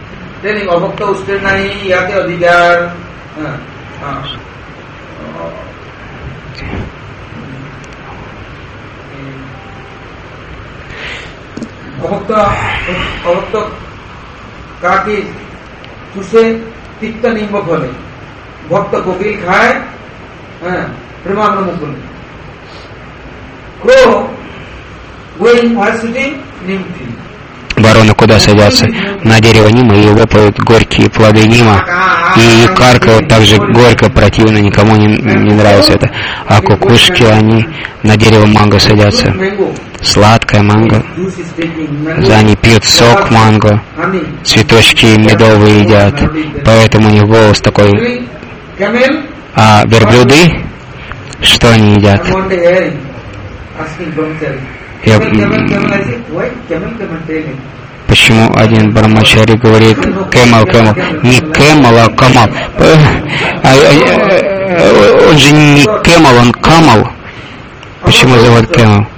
вороны куда садятся? На дерево нима и лопают горькие плоды нима. И карка также горько, противно, никому не нравится это. А кукушки, они на дерево манго садятся. Сладкая манго. Они пьют сок манго. Цветочки медовые едят. Поэтому у них голос такой. А верблюды, что они едят? Почему один Брамачари говорит Кэмал, не Кэмал, а Камал? Он же не Кэмал, он Камал. Почему зовут Кэмал?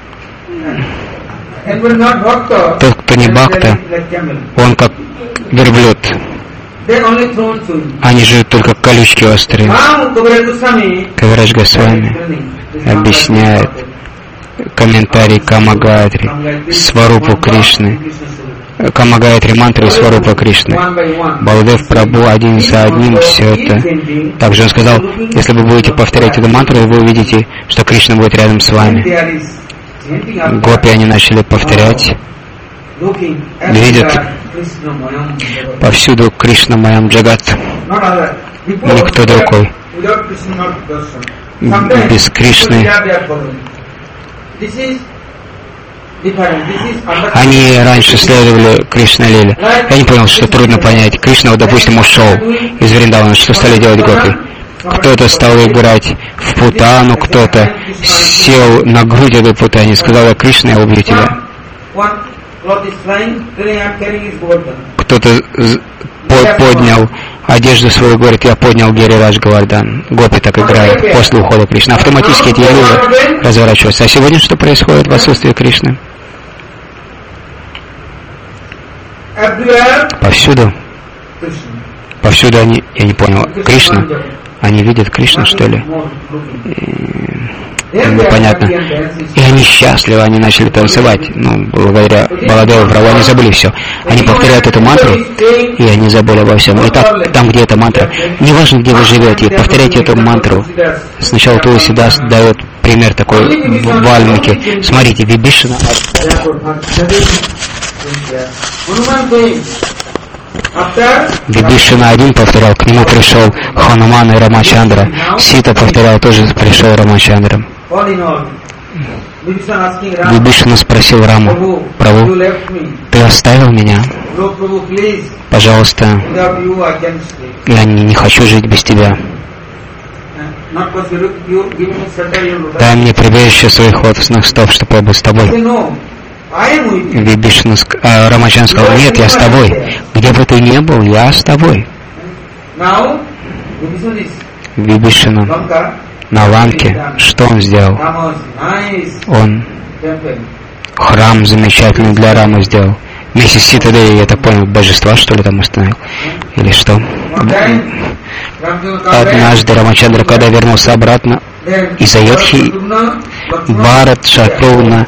Тот, кто не бхакта, он как верблюд. Они же только колючки острые. Кавирадж Госвами объясняет комментарий Камагатри, Сварупу Кришны, Камагатри мантры и Сварупа Кришны. Баладев Прабху один за одним все это. Также он сказал, если вы будете повторять эту мантру, вы увидите, что Кришна будет рядом с вами. Гопи они начали повторять, видят повсюду Кришна Маям Джагат, никто другой. Без Кришны они раньше следовали Кришна Лиле. Я не понял, что трудно понять. Кришна, вот, допустим, ушел из Вриндавана, что стали делать гопи? Кто-то стал играть в путану, кто-то сел на грудь этой путани и сказал: Кришна, я убью тебя. Кто-то поднял одежду свою, говорит: я поднял Гирирадж Говардан. Гопи так играют после ухода Кришны. Автоматически эти иллюзии разворачиваются. А сегодня что происходит в отсутствии Кришны? Повсюду. Повсюду они, я не понял, Кришна. Они видят Кришну, что ли? Непонятно. И они счастливы, они начали танцевать. Ну, благодаря Баладеву Прабху они забыли все. Они повторяют эту мантру, и они забыли обо всем. И так, там, где эта мантра, неважно, где вы живете, повторяйте эту мантру. Сначала Туласидас дает пример такой в Вальмике. Смотрите, Вибишана. Вибишана один повторял, к нему пришел Хануман и Рамачандра. Сита повторял, тоже пришел Рамачандра. Вибишана спросил Раму: Прабху, ты оставил меня? Пожалуйста, я не хочу жить без тебя. Дай мне прибежище своих лотосных стоп, чтобы я был с тобой. Вибишана, Рамачандра сказал: нет, я с тобой. Где бы ты ни был, я с тобой. Вибишана на Ланке, что он сделал? Он храм замечательный для Рамы сделал. Вместе с Ситадеей, я так понял, божества, что ли, там установил? Или что? Однажды Рамачандра, когда вернулся обратно из Айодхи, Бхарат Шатругна,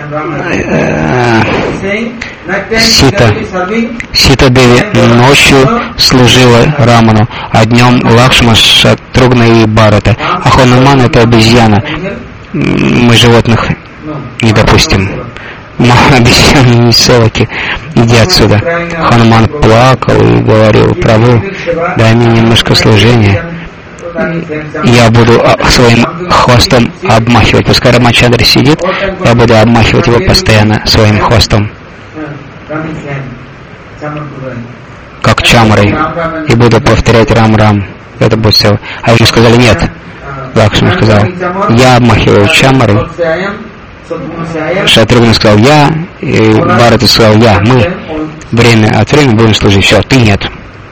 Сита Деви ночью служила Раману, а днем Лакшма, Шатругна и Бхарата. А Хануман — это обезьяна. Мы животных не допустим. Обезьяны не соваки. Иди отсюда. Хануман плакал и говорил: Прабху, дай мне немножко служения. Я буду своим хвостом обмахивать. Пускай Рамачандра сидит, я буду обмахивать его постоянно своим хвостом, как чамрой, и буду повторять Рам-Рам. Это будет все. А ему сказали: нет. Лакшман сказал: я обмахиваю чамрой. Шатругна сказал: я. И Бхарата сказал: я. Мы время от времени будем служить. Все, ты нет.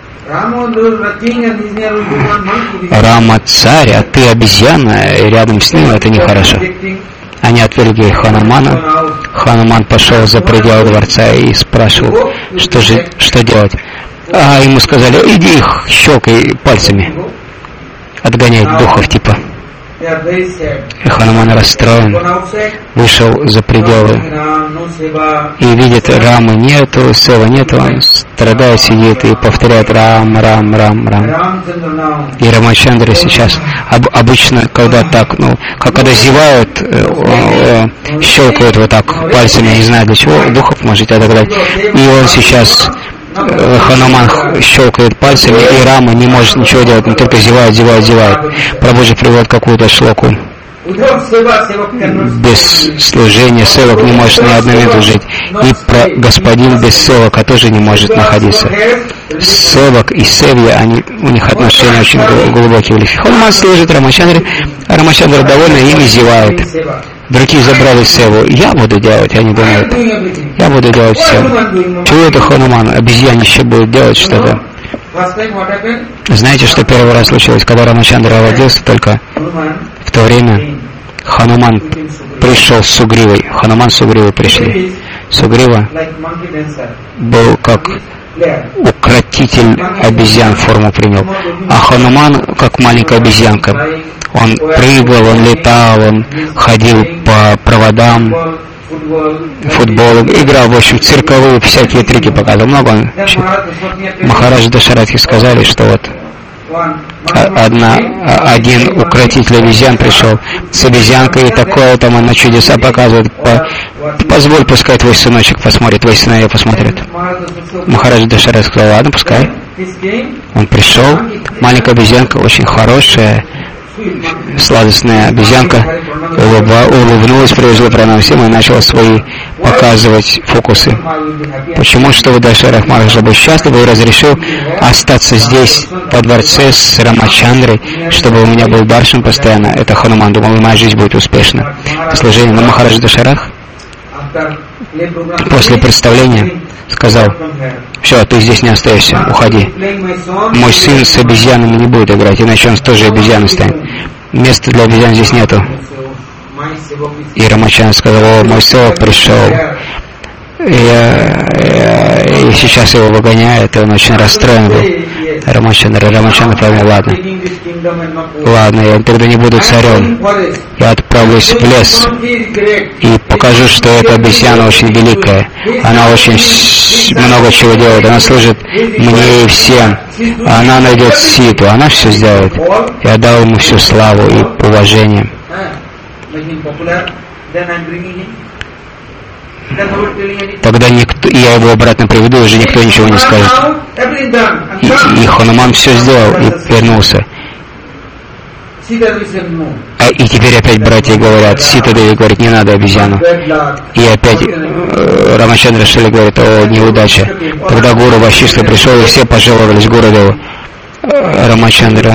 Рама царь, а ты обезьяна, и рядом с ним это нехорошо. Они отвергли Ханумана. Хануман пошел за пределы дворца и спрашивал, что делать. А ему сказали: иди их щелкай пальцами, отгонять духов типа. И Хануман расстроен, вышел за пределы и видит: Рамы нету, Сева нету, он страдает, сидит и повторяет Рам, Рам, Рам, Рам. И Рамачандра сейчас обычно, когда так, когда зевают, щелкают вот так пальцами, я не знаю для чего, духов можете отогнать. И он сейчас, Хануман щелкает пальцами, и Рама не может ничего делать, он только зевает. Прабху же приводит какую-то шлоку. Без служения севак не может ни одной минуты жить. И господин без севака тоже не может находиться. Севак и севья, у них отношения очень глубокие. Хануман служит Рамачандре, а Рамачандра довольно ими зевает. Другие забрали севу. Я буду делать, они думают. Я буду делать все. Чего это Хануман, обезьянище, будет делать что-то? Знаете, что первый раз случилось, когда Рамачандра родился, только в то время Хануман пришел с Сугривой. Хануман с Сугривой пришли. Сугрива был как укротитель обезьян, форму принял. А Хануман как маленькая обезьянка. Он прыгал, он летал, он ходил по проводам, футбол, играл, в общем, цирковые всякие трюки показывал. Много. Махараджа Дашаратхи сказали, что вот один укротитель обезьян пришел с обезьянкой, и такое там она чудеса показывает. Позволь, пускай твой сыночек посмотрит, твои сыновья посмотрят. Махараджа Дашаратхи сказал, ладно, пускай. Он пришел, маленькая обезьянка, очень хорошая, сладостная обезьянка, улыбнулась, привезла пранам всем и начала свои показывать фокусы. Почему? Чтобы Дашаратх Махараджа был счастлив и разрешил остаться здесь, во дворце с Рамачандрой, чтобы у меня был даршан постоянно. Это Хануман думал, и моя жизнь будет успешна. Служение. Но Махараджа Дашаратх после представления сказал, все, ты здесь не остаешься, уходи. Мой сын с обезьянами не будет играть, иначе он тоже обезьяной станет. Места для обезьян здесь нету. И Рамачандра сказал, о, мой севак пришел. И сейчас его выгоняют, и он очень расстроен был. Рамачандра понял, ладно, я тогда не буду царем. Я отправлюсь в лес и покажу, что эта обезьяна очень великая. Она очень много чего делает, она служит мне и всем. Она найдет ситу, она все сделает. Я дал ему всю славу и уважение. Тогда никто, я его обратно приведу, уже никто ничего не скажет. И Хануман все сделал и вернулся. И теперь опять братья говорят, Сита Деви говорит, не надо обезьяну. И опять Рамачандра Шили говорит, о, неудача. Тогда Гуру Вашиштха пришел, и все пожаловались Гурудеву. Рамачандра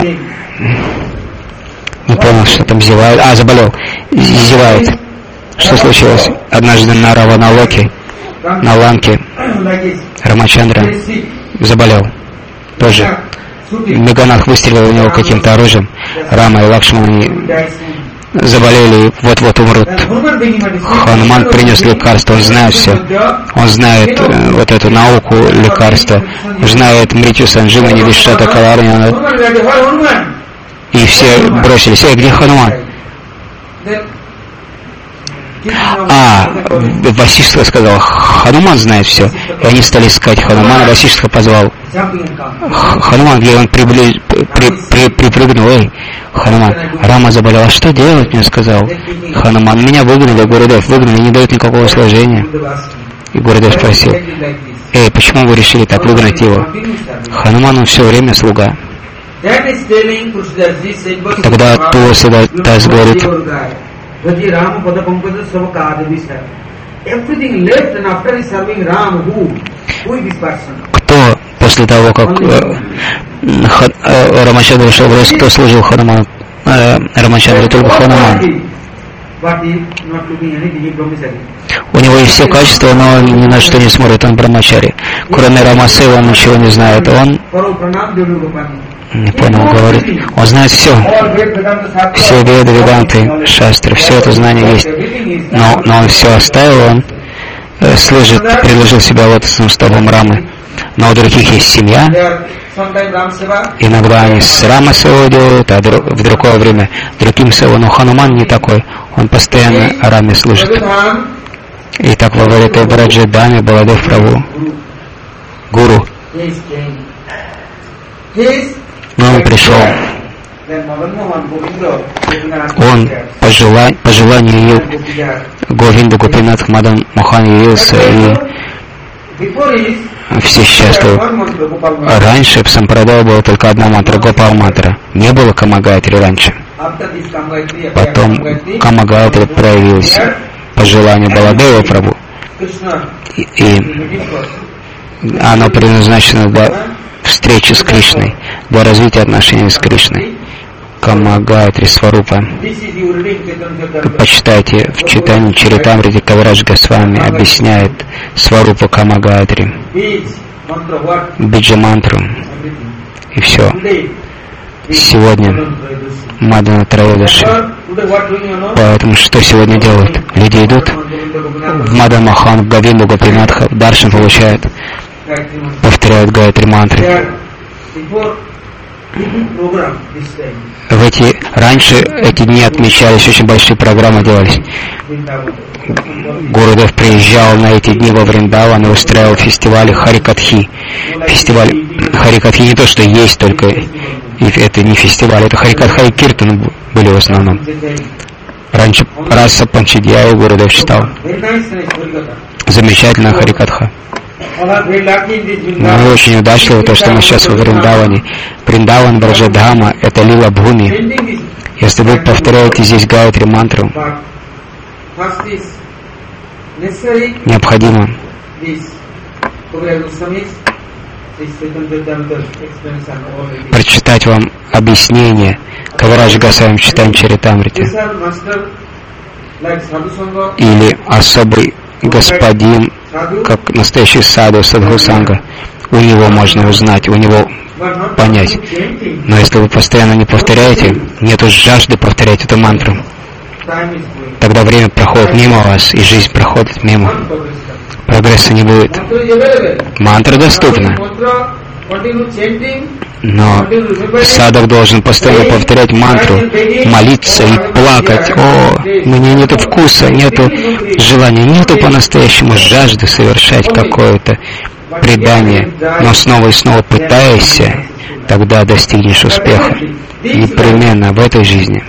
не понял, что там зевает. Заболел. Зевает. Что случилось? Однажды на Раваналоке, на Ланке, Рамачандра заболел. Тоже. Меганах выстрелил в него каким-то оружием. Рама и Лакшмана заболели и вот-вот умрут. Хануман принес лекарство, он знает все. Он знает вот эту науку лекарства. Знает Мритью Сандживани, Вишата Каларни. И все бросились. Где Хануман? Васиштха сказал, Хануман знает все. И они стали искать Ханумана. Васиштха позвал. Хануман, где он припрыгнул. Эй, Хануман, Рама заболела. Что делать, мне сказал Хануман. Меня выгнали, Гурудев выгнали, не дают никакого служения. И Гурудев спросил, эй, почему вы решили так выгнать его? Хануман, он все время слуга. Тогда Туласидас говорит, кто после того, как Рамачандра ушел в лес, кто служил Хануману? Рамачандра, только Хануман. У него есть все качества, но он ни на что не смотрит, он Брамачари. Кроме Рамасева он ничего не знает. Он не понял, говорит, он знает все. Все веды, веданты, шастры, все это знание есть. Но он все оставил, он служит, приложил себя лотосным стопом Рамы. Но у других есть семья. Иногда они с Рама Севой делают, а в другое время другим Севой. Но Хануман не такой. Он постоянно Раме служит. И так говорит о Браджи Даме, Баладев Прабху, Гуру. Но он пришел. Он по желанию Говинда Гопинат Мадан Мохан явился, и все счастливы. Раньше в Сампрадае была только одна мантра, Гопал мантра. Не было Камагайтри раньше. Потом Камагайтри проявилась по желанию Баладева Прабху. И оно предназначено для встречи с Кришной, для развития отношений с Кришной. Камагайтри Сварупа. почитайте в читании Чаритамрити, Кавирадж Госвами объясняет Сварупа Камагатри, Биджа мантру и все. Сегодня Мадана Троедаши. Поэтому что сегодня делают? Люди идут в Мадан Махан, в Гавинду, Гопинатха, Даршан получают, повторяют Гайатри мантры. Раньше эти дни отмечались, очень большие программы делались. Гурудев приезжал на эти дни во Вриндаван и устраивал фестивали Харикатхи. Фестиваль Харикатхи не то, что есть, только это не фестиваль, это Харикатха и Киртан были в основном. Раньше Раса Панчидьяю Гурудев читал. Замечательная Харикатха. Мы очень удачливы, то, что мы сейчас в Вриндаване. Вриндаван, Браджадхама, это Лила Бхуми. Если вы повторяете здесь Гайатри мантру, необходимо прочитать вам объяснение Кавирадж Госвами в читании Чаритамрити. Или особый господин, как настоящий саду, садхусанга. У него можно узнать, у него понять. Но если вы постоянно не повторяете, нету жажды повторять эту мантру, тогда время проходит мимо вас, и жизнь проходит мимо. Прогресса не будет. Мантра доступна. Но садхак должен постоянно повторять мантру, молиться и плакать. О, мне нету вкуса, нету желания, нету по-настоящему жажды совершать какое-то предание. Но снова и снова пытаешься, тогда достигнешь успеха. Непременно в этой жизни.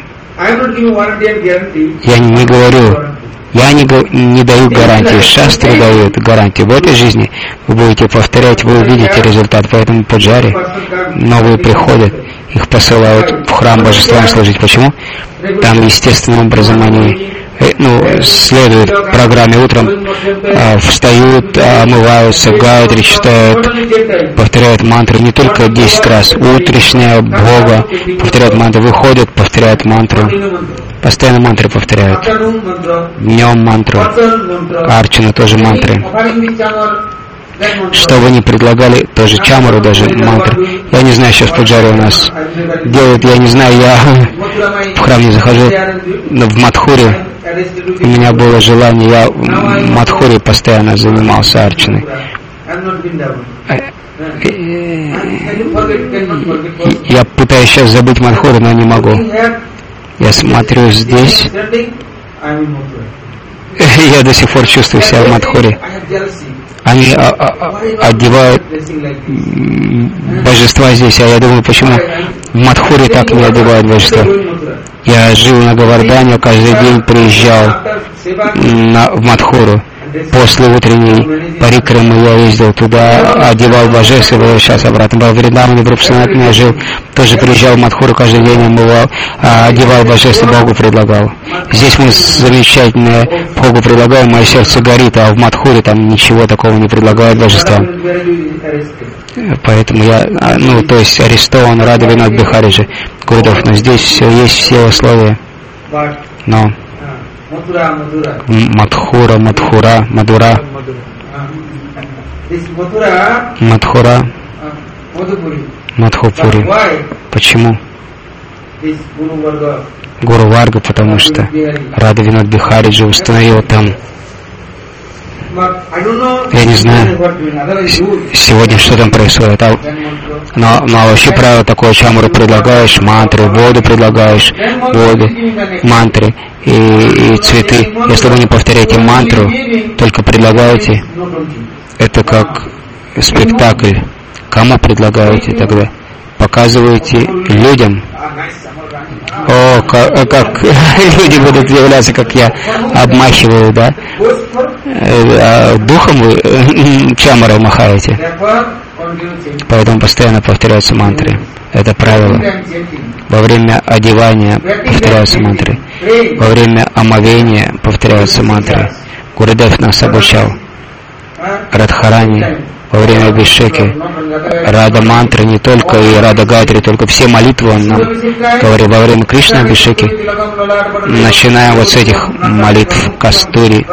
Я не говорю, я не даю гарантии, шастры дают гарантии. В этой жизни вы будете повторять, вы увидите результат. Поэтому пуджари новые приходят, их посылают в храм божествам служить. Почему? Там естественным образом они следуют программе утром, встают, омываются, гайатри читают, повторяют мантры не только 10 раз, утренняя, Бога, повторяют мантры, выходят, повторяют мантру, постоянно мантры повторяют, днем мантру, арчану тоже мантры. Что вы не предлагали, тоже чамару, даже мантры. Я не знаю, сейчас пуджари у нас делают, я не знаю, я в храм не захожу, но в Мадхуре у меня было желание, я в Мадхуре постоянно занимался арчаной. Я пытаюсь сейчас забыть Мадхуру, но не могу. Я смотрю здесь, я до сих пор чувствую себя в Мадхуре. Они одевают божества здесь, а я думаю, почему в Мадхуре так не одевают божества. Я жил на Говардхане, каждый день приезжал в Мадхуру. После утренней парикрамы я ездил туда, одевал божеств и возвращался обратно. Был в Вриндаване, Брупсанат, я жил, тоже приезжал в Мадхуру, каждый день омывал, одевал божеств и Богу предлагал. Здесь мы замечательное Богу предлагаем, мое сердце горит, а в Мадхуре там ничего такого не предлагают божествам. Поэтому я, то есть арестован Радhavinath Бихариджи Гурудев, но здесь все есть, все условия. Но Мадхура, Мадхура, Мадура, Мадхура, Мадхупури. Почему? Гуру Варга, потому что Радhavinath Бихариджи установил там. Я не знаю сегодня, что там происходит. Но вообще правило такое: чамуру предлагаешь, мантры, воду предлагаешь, воду, мантры и цветы. Если вы не повторяете мантру, только предлагаете, это как спектакль. Кому предлагаете тогда? Показываете людям. О, как люди будут являться, как я обмахиваю, да? Духом вы чамарой махаете. Поэтому постоянно повторяются мантры. Это правило. Во время одевания повторяются мантры. Во время омовения повторяются мантры. Гурудев нас обучал. Радхарани, во время Абхишеки. Рада мантры не только и Рада Гайатри, только все молитвы он нам говорил во время Кришна Абхишеки. Начинаем вот с этих молитв Кастури.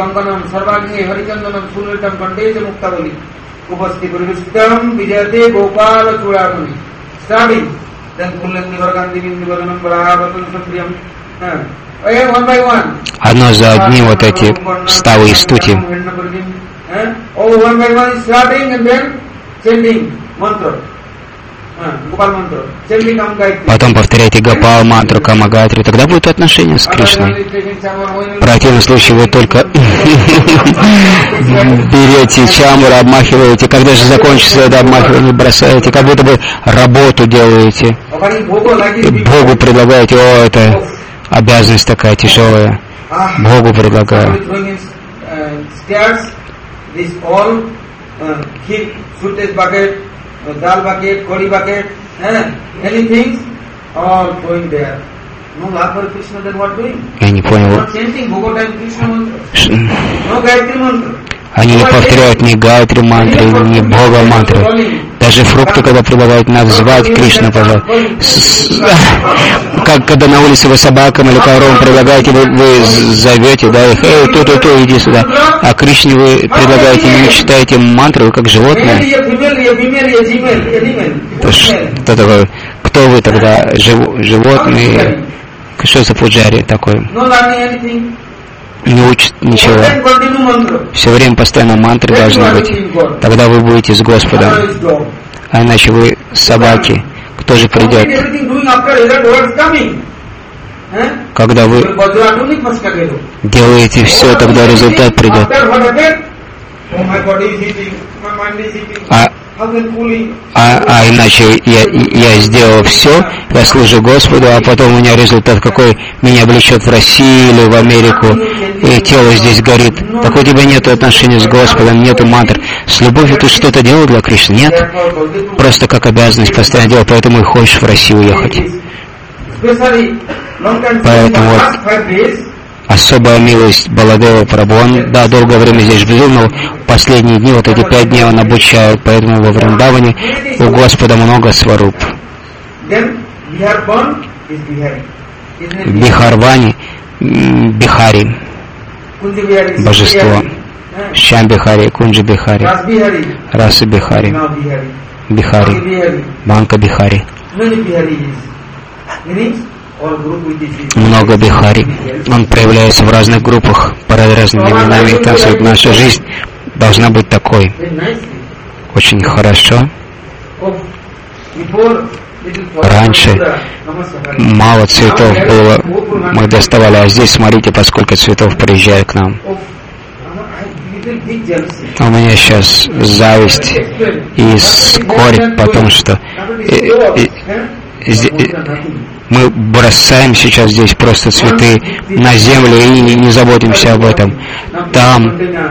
Одно за одним вот эти ставы и стути. Потом повторяйте Гопал мантру, Кама Гайатри, тогда будет отношение с Кришной. В противном случае вы только берете чамуру, обмахиваете, когда же закончится это обмахивание, бросаете, как будто бы работу делаете. И Богу предлагаете, о, это обязанность такая тяжелая. Богу предлагаю. Dal bucket, curry bucket, anything, all going there. No love for Krishna, then what doing? Я не понял. Not chanting Bhoga time Krishna mantra. No Gayatri mantra. Они не повторяют ни Гайатри мантры, ни Бога мантры. Даже фрукты, когда предлагают, надо звать Кришну, пожалуйста. Как когда на улице вы собакам или коровам предлагаете, вы зовете, да, их, эй, ту-ту-ту, иди сюда. А Кришне вы предлагаете, не читаете мантры, вы как животные. Что такое? Кто вы тогда? Животные? Что за пуджари такой? Не учит ничего. Все время постоянно мантры должны быть. Тогда вы будете с Господом. А иначе вы собаки. Кто же придет? Когда вы делаете все, тогда результат придет. А иначе я сделал все, я служу Господу, а потом у меня результат какой? Меня влечет в Россию или в Америку, и тело здесь горит. Так у тебя нет отношения с Господом, нету мантр. С любовью ты что-то делал для Кришны? Нет. Просто как обязанность постоянно делал, поэтому и хочешь в Россию уехать. Поэтому вот особая милость Баладева Прабху. Он, да, долгое время здесь жил, но последние дни, вот эти 5 дней он обучает, поэтому во Вриндаване у Господа много сваруб. В Бихарване Бихари, божество. Щам Бихари, Кунджи Бихари, Раса Бихари, Бихари, Банка Бихари. Много Бихари. Он проявляется в разных группах под разными именами. И так сказать, наша жизнь должна быть такой. Очень хорошо. Раньше мало цветов было, мы доставали, а здесь смотрите, поскольку цветов приезжает к нам. У меня сейчас зависть и скорбь, потому что мы бросаем сейчас здесь просто цветы на землю и не заботимся об этом. Там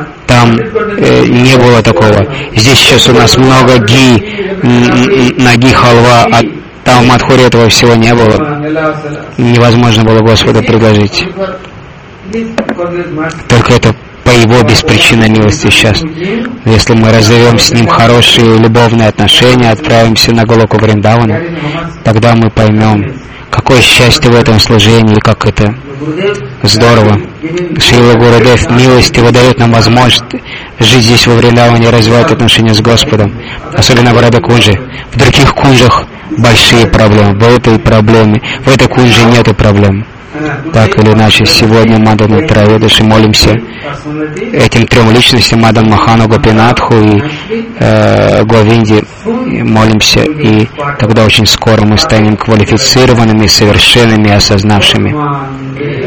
не было такого. Здесь сейчас у нас много на ги халва, а там в Мадхуре этого всего не было. Невозможно было Господу предложить. Только это по Его беспричинной милости сейчас. Если мы разовьем с Ним хорошие любовные отношения, отправимся на Голоку Вриндавану, тогда мы поймем, какое счастье в этом служении, как это здорово. Шрила Гурудев милостиво дает нам возможность жить здесь во Вриндаване и развивать отношения с Господом. Особенно в Радha-кунджи. В других кунджах большие проблемы. В этой кунже нету проблем. Так или иначе, сегодня Мадану Траедаши молимся этим 3 личностям, Мадан Махану, Гопинатху и Говинде, молимся, и тогда очень скоро мы станем квалифицированными, совершенными, осознавшими.